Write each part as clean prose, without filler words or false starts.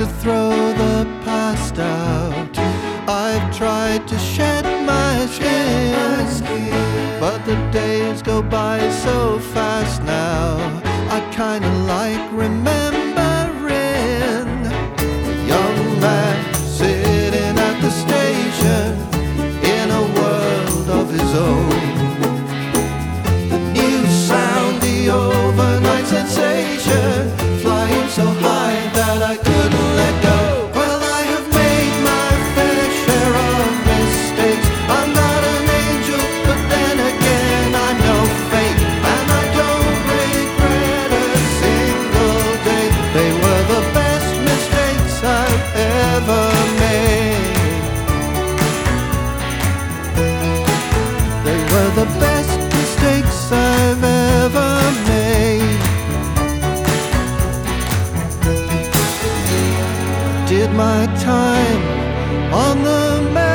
to throw the past out. I've tried to shed my skin, but the days go by so fast now. I kinda like remembering a young man sitting at the station in a world of his own. The new sound, the overnight sensation, flying so high that I couldn't let go. Well, I have made my fair share of mistakes. I'm not an angel, but then again I'm no fate, and I don't regret a single day. They were the best mistakes I've ever made. They were the best mistakes I've ever made. Did my time on the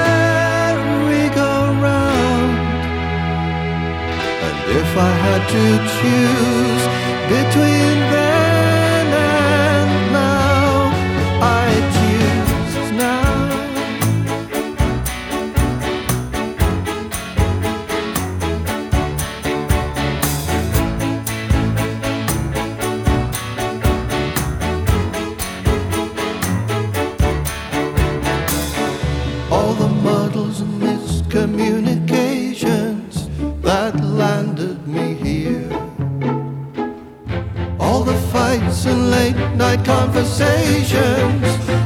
merry-go-round, and if I had to choose between then and now, I'd choose now. All the muddles and miscommunications that landed me here, all the fights and late night conversations